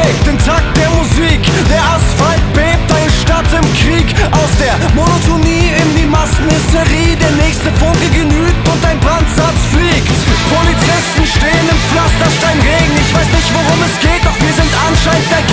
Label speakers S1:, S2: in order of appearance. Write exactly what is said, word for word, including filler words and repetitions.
S1: schlägt den Takt der Musik. Der Asphalt bebt, eine Stadt im Krieg. Aus der Monotonie in die Massenhysterie. Der nächste Funke genügt und ein Brandsatz fliegt. Polizisten stehen im Pflastersteinregen. Ich weiß nicht, worum es geht, doch wir sind anscheinend dagegen.